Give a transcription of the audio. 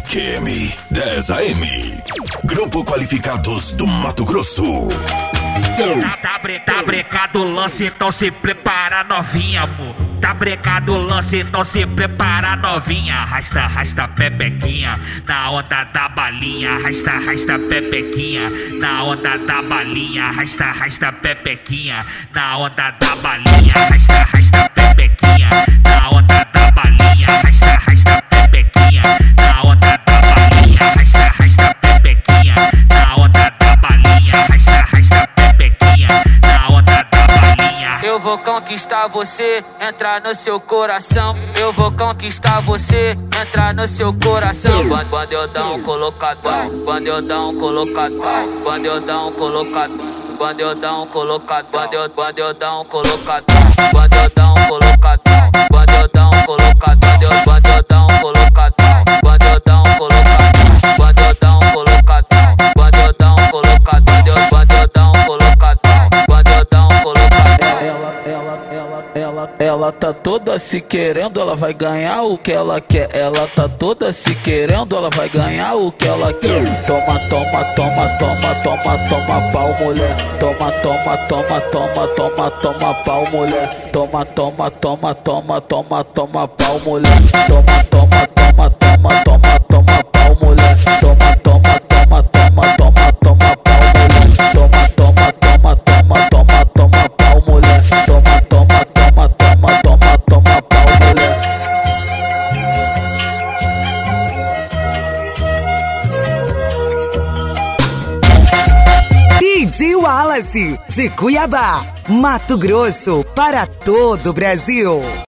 QM 10 AM. Grupo Qualificados do Mato Grosso. Tá brecado o lance, então se prepara novinha, amor. Tá brecado o lance, então se prepara novinha. Arrasta pepequinha na onda da balinha. Arrasta pepequinha na onda da balinha. Arrasta pepequinha na onda da balinha. Arrasta pepequinha na onda da balinha. Arrasta pepequinha na onda da balinha. Arrasta pepequinha na onda da balinha. Arrasta pepequinha na onda da balinha. Eu vou conquistar você, entrar no seu coração. Eu vou conquistar você, entrar no seu coração. Quando eu dar um colocadão, quando eu dar um colocadão, quando eu dar um colocadão, quando eu dar um colocadão, quando eu dar um colocadão, quando eu dar um colocadão, quando eu dar um colocadão, quando eu dar um colocadão, quando eu dar um colocadão, quando eu dar um colocadão, quando eu dar um colocadão, quando eu dar um colocadão, quando eu dar um colocadão. Ela tá toda se querendo, ela vai ganhar o que ela quer. Ela tá toda se querendo, ela vai ganhar o que ela quer. Toma, toma, toma, toma, toma, toma pau, mulher. Toma, toma, toma, toma, toma, toma pau, mulher. Toma, toma, toma, toma, toma, toma pau, mulher. Toma, toma, toma, toma, toma, toma pau, mulher. Toma, toma, toma, toma, toma, toma pau, mulher. Toma, toma, toma, toma, toma, toma pau, mulher. Toma, toma, toma, toma, toma, toma pau, mulher. DJ Wallace, de Cuiabá, Mato Grosso, para todo o Brasil.